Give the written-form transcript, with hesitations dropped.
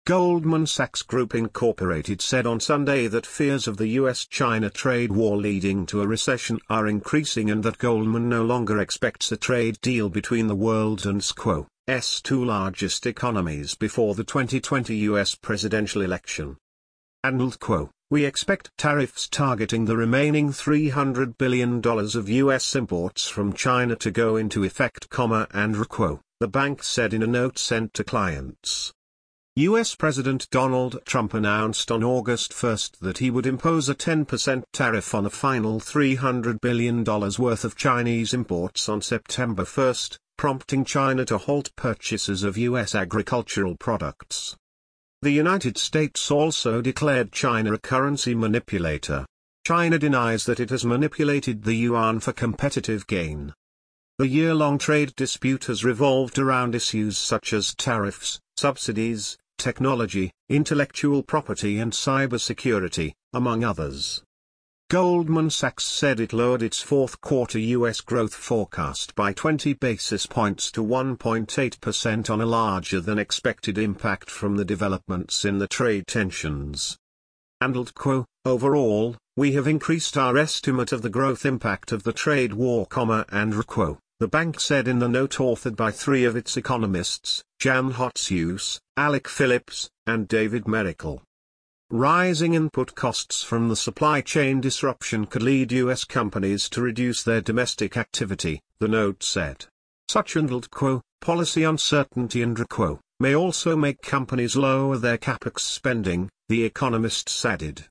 Goldman Sachs Group Incorporated said on Sunday that fears of the US-China trade war leading to a recession are increasing and that Goldman no longer expects a trade deal between the world's and SQ's two largest economies before the 2020 US presidential election. And we expect tariffs targeting the remaining $300 billion of US imports from China to go into effect, and the bank said in a note sent to clients. US President Donald Trump announced on August 1 that he would impose a 10% tariff on a final $300 billion worth of Chinese imports on September 1, prompting China to halt purchases of US agricultural products. The United States also declared China a currency manipulator. China denies that it has manipulated the yuan for competitive gain. The year-long trade dispute has revolved around issues such as tariffs, subsidies, technology, intellectual property and cybersecurity, among others. Goldman Sachs said it lowered its fourth-quarter U.S. growth forecast by 20 basis points to 1.8% on a larger-than-expected impact from the developments in the trade tensions. And overall, we have increased our estimate of the growth impact of the trade war, and the bank said in the note authored by three of its economists, Jan Hatzius, Alec Phillips, and David Mericle. Rising input costs from the supply chain disruption could lead U.S. companies to reduce their domestic activity, the note said. Such policy uncertainty and may also make companies lower their capex spending, the economists added.